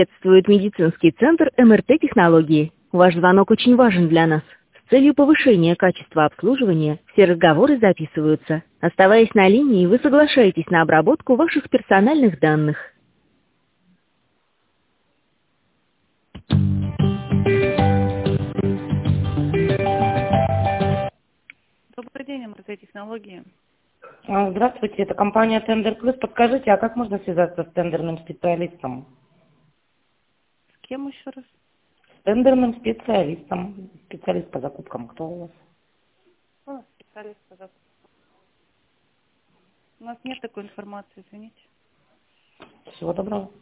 Приветствует медицинский центр МРТ-технологии. Ваш звонок очень важен для нас. С целью повышения качества обслуживания все разговоры записываются. Оставаясь на линии, вы соглашаетесь на обработку ваших персональных данных. Добрый день, МРТ-технологии. Здравствуйте, это компания Тендер Плюс. Подскажите, а как можно связаться с тендерным специалистом? С кем еще раз? С тендерным специалистом. Специалист по закупкам. Кто у вас? Специалист, пожалуйста. У нас нет такой информации, извините. Всего доброго.